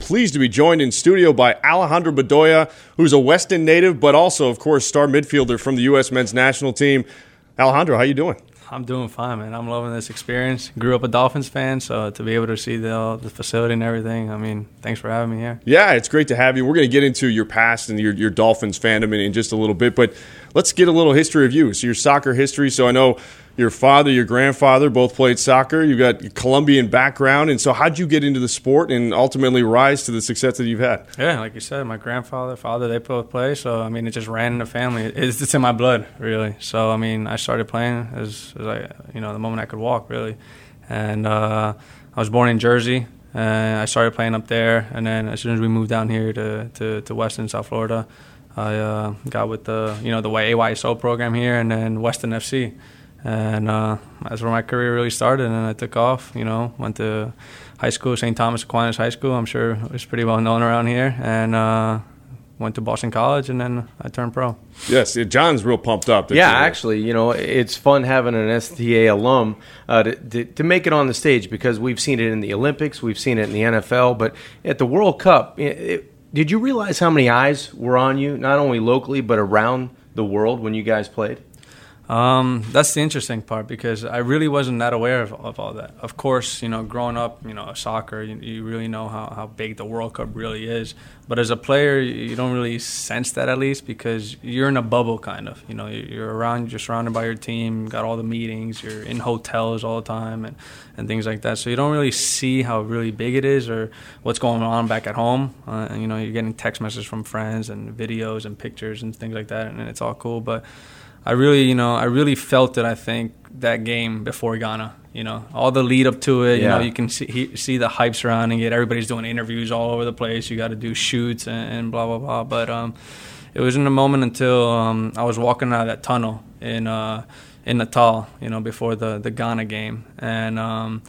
pleased to be joined in studio by Alejandro Bedoya, who's a Weston native, but also, of course, star midfielder from the U.S. men's national team. Alejandro, how you doing? I'm doing fine, man. I'm loving this experience. Grew up a Dolphins fan, so to be able to see the facility and everything, I mean, thanks for having me here. Yeah, it's great to have you. We're going to get into your past and your Dolphins fandom in just a little bit, but let's get a little history of you. So your soccer history. So I know your father, your grandfather both played soccer. You've got Colombian background, and so how'd you get into the sport and ultimately rise to the success that you've had? Yeah, like you said, my grandfather, father, they both play. So I mean, it just ran in the family. It's in my blood, really. So I mean, I started playing as I, the moment I could walk, really. And I was born in Jersey, and I started playing up there. And then as soon as we moved down here to Weston, South Florida, I got with the AYSO program here, and then Weston FC. And that's where my career really started, and I took off. Went to high school, St. Thomas Aquinas High School. I'm sure it was pretty well known around here. And went to Boston College, and then I turned pro. Yes, John's real pumped up. Yeah, actually, it's fun having an STA alum to make it on the stage, because we've seen it in the Olympics, we've seen it in the NFL, but at the World Cup, did you realize how many eyes were on you, not only locally but around the world when you guys played? That's the interesting part, because I really wasn't that aware of all that. Of course, growing up, soccer, you really know how big the World Cup really is. But as a player, you don't really sense that, at least, because you're in a bubble, kind of. You're surrounded by your team, got all the meetings, you're in hotels all the time and things like that. So you don't really see how really big it is or what's going on back at home. You're getting text messages from friends and videos and pictures and things like that, and it's all cool. But I really felt it, I think, that game before Ghana. All the lead up to it, you can see the hype surrounding it. Everybody's doing interviews all over the place. You got to do shoots and blah, blah, blah. But it wasn't a moment until I was walking out of that tunnel in Natal, before the Ghana game. And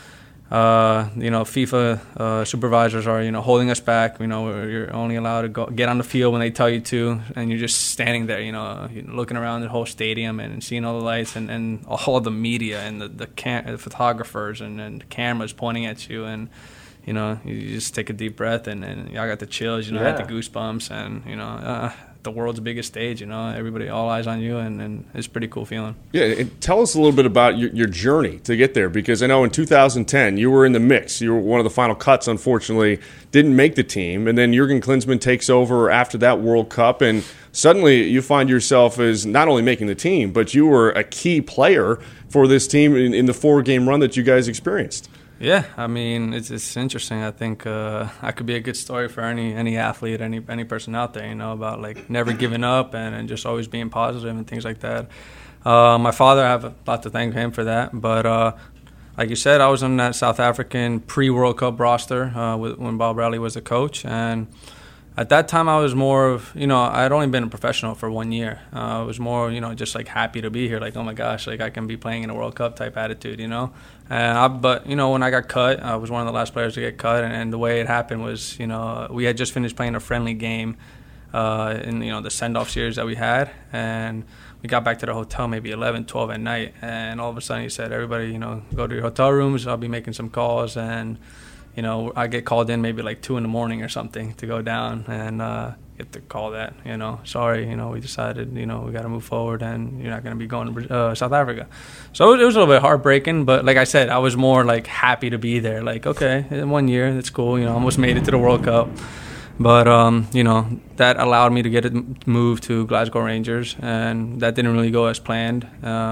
FIFA supervisors are, holding us back. You're only allowed to get on the field when they tell you to, and you're just standing there, looking around the whole stadium and seeing all the lights and all the media and the photographers and the cameras pointing at you, and you just take a deep breath and I got the chills, I had the goosebumps, and the world's biggest stage, everybody, all eyes on you, and it's a pretty cool feeling. Yeah, and tell us a little bit about your journey to get there, because I know in 2010 you were in the mix. You were one of the final cuts, unfortunately, didn't make the team, and then Jurgen Klinsmann takes over after that World Cup, and suddenly you find yourself as not only making the team, but you were a key player for this team in the 4-game run that you guys experienced. Yeah, I mean, it's interesting. I think that could be a good story for any athlete, any person out there, about like never giving up and just always being positive and things like that. My father, I have a lot to thank him for that. But like you said, I was on that South African pre-World Cup roster when Bob Bradley was the coach. And at that time, I was more of, I had only been a professional for 1 year. I was more, just like happy to be here. Like, oh my gosh, like I can be playing in a World Cup type attitude, But, when I got cut, I was one of the last players to get cut. And the way it happened was, we had just finished playing a friendly game in, the send-off series that we had. And we got back to the hotel maybe 11, 12 at night. And all of a sudden he said, everybody, go to your hotel rooms. I'll be making some calls. And I get called in maybe like 2 a.m. or something to go down and get the call that, sorry, we decided, we got to move forward and you're not going to be going to South Africa. So it was a little bit heartbreaking, but like I said, I was more like happy to be there. Like, okay, in 1 year, that's cool. Almost made it to the World Cup. But, that allowed me to get it moved to Glasgow Rangers, and that didn't really go as planned.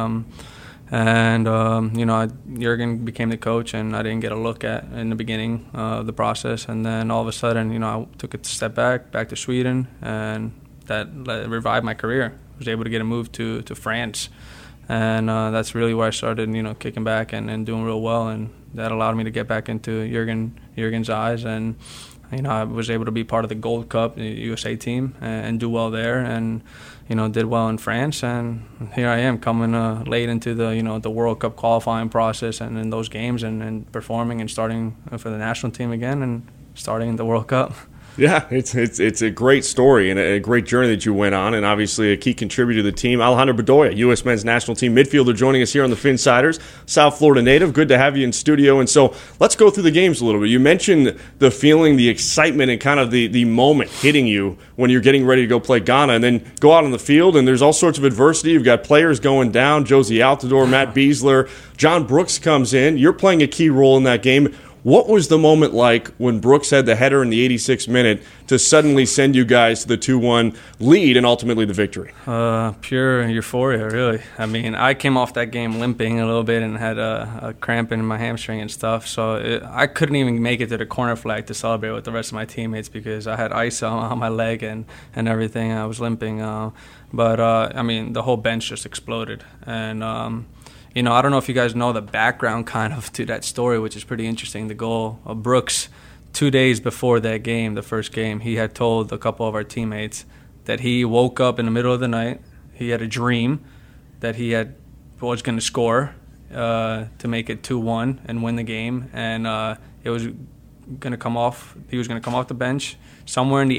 Jurgen became the coach, and I didn't get a look at in the beginning of the process. And then all of a sudden, I took a step back to Sweden, and that revived my career. I was able to get a move to France, and that's really where I started, kicking back and doing real well. And that allowed me to get back into Jurgen's eyes, and I was able to be part of the Gold Cup USA team and do well there, and did well in France, and here I am coming late into the World Cup qualifying process and in those games and performing and starting for the national team again and starting the World Cup. Yeah, it's a great story and a great journey that you went on, and obviously a key contributor to the team. Alejandro Bedoya, U.S. men's national team midfielder, joining us here on the Phinsiders. South Florida native, good to have you in studio. And so let's go through the games a little bit. You mentioned the feeling, the excitement, and kind of the moment hitting you when you're getting ready to go play Ghana, and then go out on the field, and there's all sorts of adversity. You've got players going down, Josie Altidore, Matt Beasler, John Brooks comes in. You're playing a key role in that game. What was the moment like when Brooks had the header in the 86th minute to suddenly send you guys to the 2-1 lead and ultimately the victory? Pure euphoria, really. I mean, I came off that game limping a little bit and had a cramp in my hamstring and stuff, so I couldn't even make it to the corner flag to celebrate with the rest of my teammates because I had ice on my leg and everything. I was limping. But I mean, the whole bench just exploded. And I don't know if you guys know the background kind of to that story, which is pretty interesting. The goal of Brooks, 2 days before that game, the first game, he had told a couple of our teammates that he woke up in the middle of the night. He had a dream that he was going to score to make it 2-1 and win the game. And it was going to come off. He was going to come off the bench somewhere in the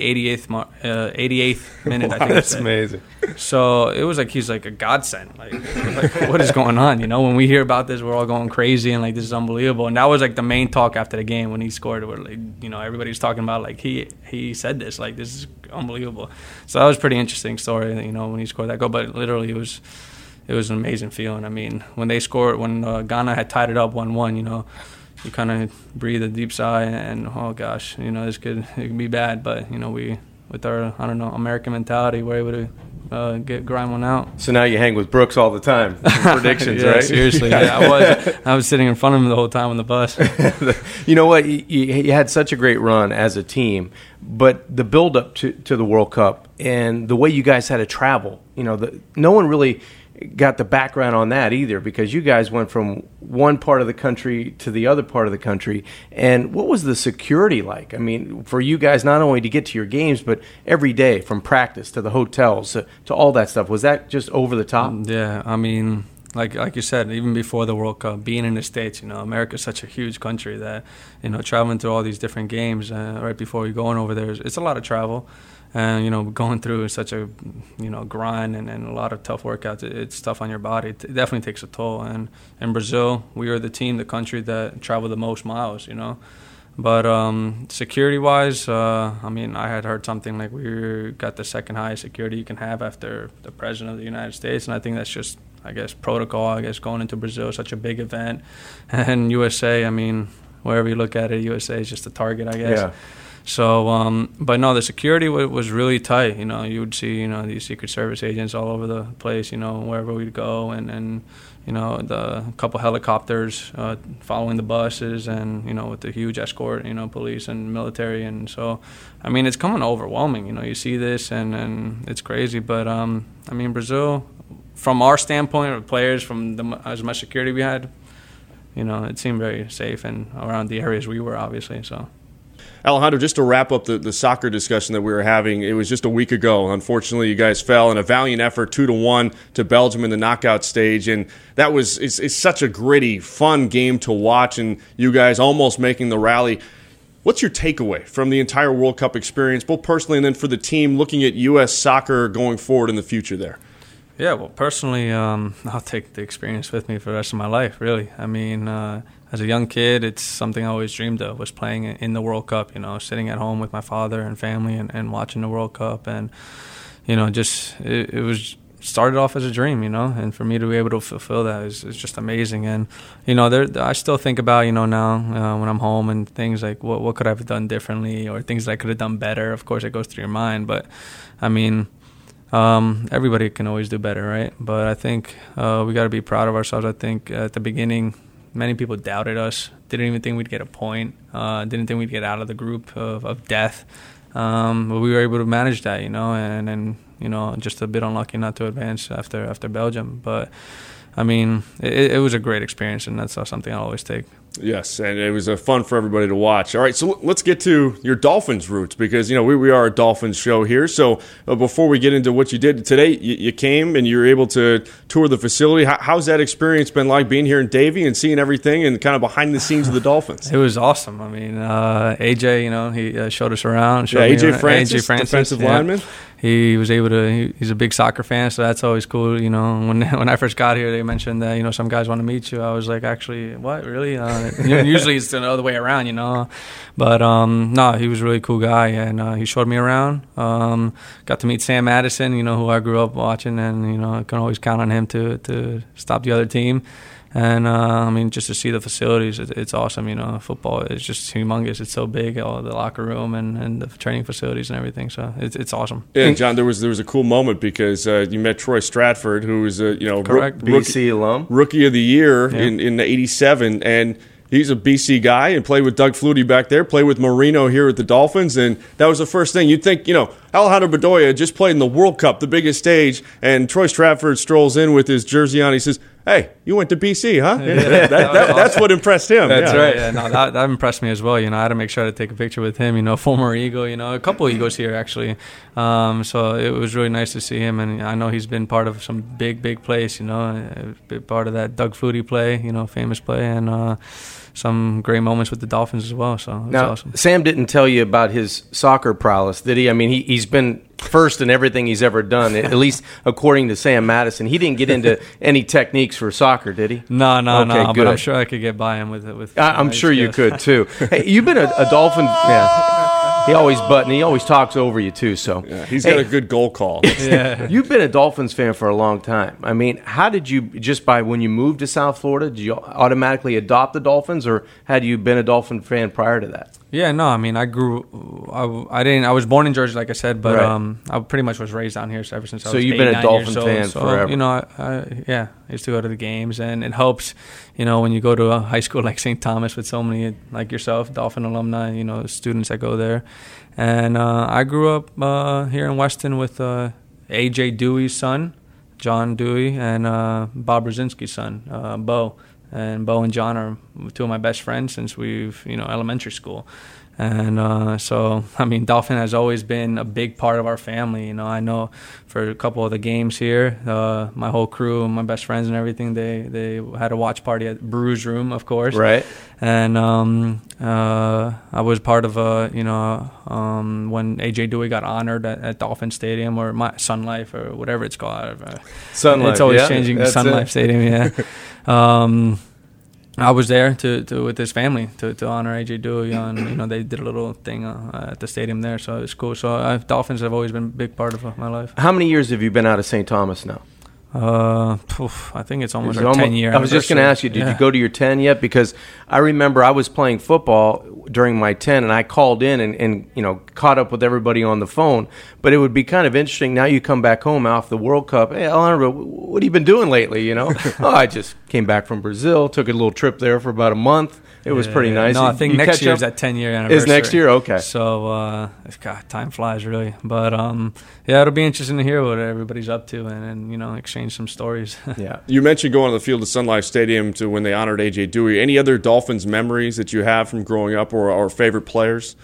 88th minute. Wow, I think that's amazing. So it was like he's like a godsend. Like what is going on? When we hear about this, we're all going crazy and like this is unbelievable. And that was like the main talk after the game when he scored. Where like everybody's talking about like he said this, like this is unbelievable. So that was a pretty interesting story. When he scored that goal, but literally it was an amazing feeling. I mean, when they scored, when Ghana had tied it up 1-1, you kind of breathe a deep sigh and, oh gosh, it could be bad. But, we, with our, American mentality, we're able to grind one out. So now you hang with Brooks all the time. Predictions, yeah, right? Seriously. Yeah, I was sitting in front of him the whole time on the bus. You know what? You had such a great run as a team, but the build-up to the World Cup and the way you guys had to travel, no one really got the background on that either, because you guys went from one part of the country to the other part of the country. And what was the security like? I mean, for you guys, not only to get to your games, but every day from practice to the hotels to all that stuff. Was that just over the top? Yeah, I mean, like you said, even before the World Cup, being in the States, America's such a huge country that, traveling through all these different games right before you're going over there, it's a lot of travel. And, going through such a, grind and a lot of tough workouts, it's tough on your body. It definitely takes a toll. And in Brazil, we were the country that traveled the most miles, But security-wise, I had heard something like we got the second highest security you can have after the President of the United States. And I think that's just, protocol, going into Brazil, such a big event. And USA, wherever you look at it, USA is just a target, I guess. Yeah. So, but no, the security was really tight. You would see, these Secret Service agents all over the place, wherever we'd go, and the couple helicopters following the buses, and with the huge escort, police and military, and so, it's coming overwhelming. You see this, and it's crazy. But Brazil, from our standpoint, of players, from as much security we had, it seemed very safe and around the areas we were, obviously. So. Alejandro, just to wrap up the soccer discussion that we were having, it was just a week ago. Unfortunately, you guys fell in a valiant effort 2-1 to Belgium in the knockout stage, and that was it's such a gritty, fun game to watch, and you guys almost making the rally. What's your takeaway from the entire World Cup experience, both personally and then for the team, looking at U.S. soccer going forward in the future there? Yeah, well, personally, I'll take the experience with me for the rest of my life, really. As a young kid, it's something I always dreamed of, was playing in the World Cup, sitting at home with my father and family and watching the World Cup. And, it was started off as a dream, and for me to be able to fulfill that is just amazing. And, I still think about, now when I'm home and things like what could I have done differently or things that I could have done better. Of course, it goes through your mind. But, everybody can always do better, right? But I think we got to be proud of ourselves. I think at the beginning, many people doubted us, didn't even think we'd get a point, didn't think we'd get out of the group of death. But we were able to manage that, and just a bit unlucky not to advance after Belgium. But, it was a great experience, and that's something I'll always take. Yes, and it was fun for everybody to watch. All right, so let's get to your Dolphins roots because, we are a Dolphins show here. So before we get into what you did today, you came and you were able to tour the facility. How's that experience been like being here in Davie and seeing everything and kind of behind the scenes of the Dolphins? It was awesome. I mean, AJ, he showed us around. AJ Francis, defensive lineman. He was able to. He's a big soccer fan, so that's always cool. When I first got here, they mentioned that some guys want to meet you. I was like, actually, what, really? Usually it's the other way around, But no, he was a really cool guy, and he showed me around. Got to meet Sam Madison, who I grew up watching, and I can always count on him to stop the other team. And, just to see the facilities, it's awesome. Football is just humongous. It's so big, all the locker room and the training facilities and everything. So it's awesome. Yeah, John, there was a cool moment because you met Troy Stratford, who was correct BC alum, rookie of the year in '87, and he's a BC guy and played with Doug Flutie back there, played with Marino here at the Dolphins, and that was the first thing. You'd think, Alejandro Bedoya just played in the World Cup, the biggest stage, and Troy Stratford strolls in with his jersey on. He says, "Hey, you went to BC, huh?" Yeah, that's what impressed him. That's right. Yeah, no, that impressed me as well. I had to make sure to take a picture with him. Former Eagle. A couple Eagles here actually. So it was really nice to see him, and I know he's been part of some big plays. A big part of that Doug Flutie play. Famous play, and some great moments with the Dolphins as well. So it was awesome. Sam didn't tell you about his soccer prowess, did he? I mean, he's been first in everything he's ever done, at least according to Sam Madison. He didn't get into any techniques for soccer, did he? No. Good. But I'm sure I could get by him with it. I'm sure you could too. Hey, you've been a Dolphin. Yeah. He always talks over you too. So he's got a good goal call. Yeah. You've been a Dolphins fan for a long time. I mean, how did you when you moved to South Florida, did you automatically adopt the Dolphins, or had you been a Dolphin fan prior to that? Yeah, no. I mean, I was born in Jersey, like I said, but right. I pretty much was raised down here ever since I was 8, So you've been a Dolphin years old. fan forever. I used to go to the games, and it helps, when you go to a high school like St. Thomas with so many like yourself, Dolphin alumni, students that go there. And I grew up here in Weston with A.J. Dewey's son, John Dewey, and Bob Brzezinski's son, Bo. And Bo and John are two of my best friends since we've, elementary school. And so, I mean, Dolphin has always been a big part of our family. I know for a couple of the games here, my whole crew, my best friends and everything, they had a watch party at Brews Room, of course. Right. And I was part of when A.J. Dewey got honored at Dolphin Stadium, or Sun Life, or whatever it's called. Sun Life, it's always changing. Sun Life Stadium, yeah. I was there with his family to honor A.J. Dewey on. They did a little thing at the stadium there, so it's cool. So Dolphins have always been a big part of my life. How many years have you been out of St. Thomas now? I think it's almost our 10-year. I was just going to ask you, did you go to your 10 yet? Because I remember I was playing football during my 10, and I called in and caught up with everybody on the phone. But it would be kind of interesting. Now you come back home off the World Cup. Hey, Alejandro, what have you been doing lately? I just came back from Brazil, took a little trip there for about a month. It was pretty nice. No, I think next year's that 10-year anniversary. Is next year? Okay. So, God, time flies, really. But, it'll be interesting to hear what everybody's up to and exchange some stories. Yeah. You mentioned going on the field of Sun Life Stadium to when they honored A.J. Dewey. Any other Dolphins memories that you have from growing up or favorite players?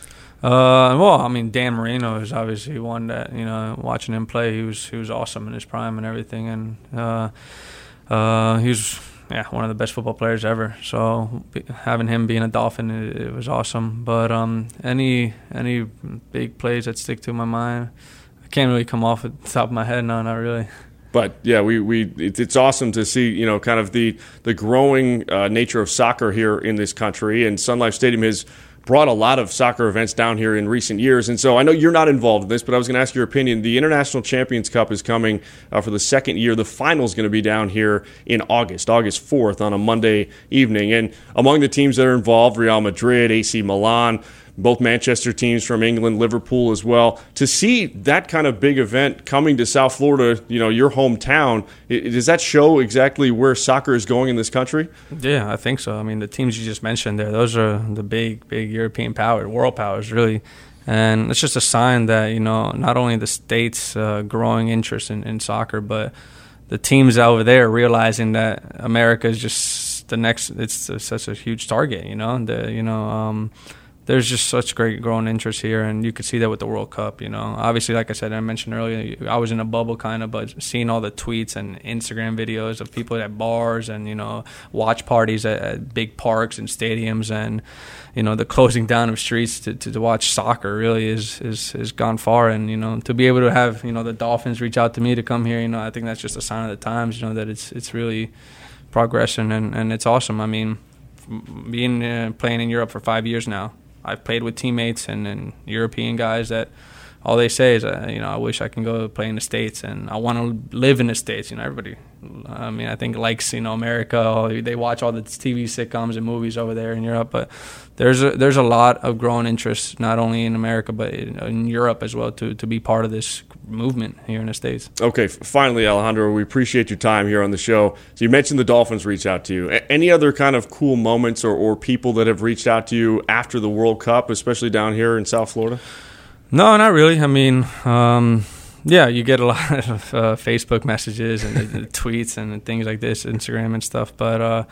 Dan Marino is obviously one that, watching him play, he was awesome in his prime and everything. And he was... yeah, one of the best football players ever. So having him being a Dolphin, it was awesome. But any big plays that stick to my mind, I can't really come off at the top of my head. No, not really. But yeah, it's awesome to see kind of the growing nature of soccer here in this country, and Sun Life Stadium has brought a lot of soccer events down here in recent years. And so I know you're not involved in this, but I was going to ask your opinion. The International Champions Cup is coming for the second year. The final is going to be down here in August 4th on a Monday evening. And among the teams that are involved, Real Madrid, AC Milan, both Manchester teams from England, Liverpool as well. To see that kind of big event coming to South Florida, your hometown, does that show exactly where soccer is going in this country? Yeah, I think so. I mean, the teams you just mentioned there, those are the big European powers, world powers, really. And it's just a sign that, not only the States' growing interest in soccer, but the teams over there realizing that America is just such a huge target. There's just such great growing interest here, and you could see that with the World Cup. Obviously, like I mentioned earlier, I was in a bubble kind of, but seeing all the tweets and Instagram videos of people at bars and watch parties at big parks and stadiums, and the closing down of streets to watch soccer really is gone far. And to be able to have the Dolphins reach out to me to come here, I think that's just a sign of the times. That it's really progression, and it's awesome. I mean, being playing in Europe for 5 years now. I've played with teammates and European guys that all they say is, I wish I can go play in the States, and I want to live in the States. Everybody, I think likes, America. They watch all the TV sitcoms and movies over there in Europe, but there's a lot of growing interest, not only in America, but in Europe as well, to be part of this movement here in the States. Okay, finally, Alejandro, we appreciate your time here on the show. So you mentioned the Dolphins reach out to you. Any other kind of cool moments or people that have reached out to you after the World Cup, especially down here in South Florida? No, not really. I mean, yeah, you get a lot of Facebook messages and the tweets and things like this, Instagram and stuff. But,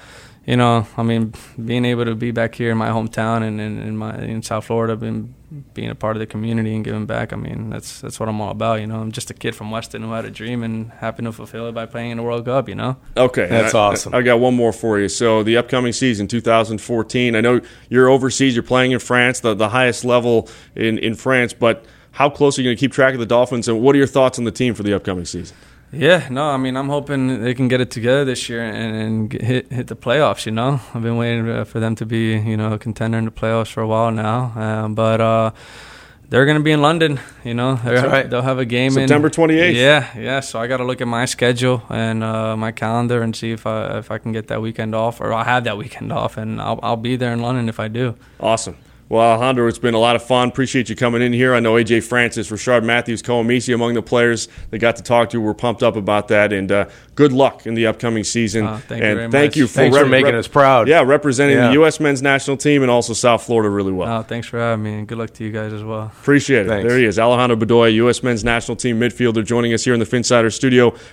I mean, being able to be back here in my hometown and in South Florida, being a part of the community and giving back, I mean, that's what I'm all about. I'm just a kid from Weston who had a dream and happened to fulfill it by playing in the World Cup, Okay. That's awesome. I got one more for you. So the upcoming season, 2014, I know you're overseas, you're playing in France, the highest level in France, but how close are you going to keep track of the Dolphins, and what are your thoughts on the team for the upcoming season? Yeah, no, I mean, I'm hoping they can get it together this year and hit the playoffs, I've been waiting for them to be, a contender in the playoffs for a while now. But they're going to be in London, That's right. They'll have a game September 28th. Yeah, so I got to look at my schedule and my calendar and see if I can get that weekend off, or I'll have that weekend off, and I'll be there in London if I do. Awesome. Well, Alejandro, it's been a lot of fun. Appreciate you coming in here. I know A.J. Francis, Rashard Matthews, Coamisi among the players that got to talk to you. We're pumped up about that, and good luck in the upcoming season. Thank you very much. Thanks for making us proud. Yeah, representing the U.S. men's national team and also South Florida really well. Thanks for having me, and good luck to you guys as well. Appreciate it. Thanks. There he is, Alejandro Bedoya, U.S. men's national team midfielder, joining us here in the Phinsider studio.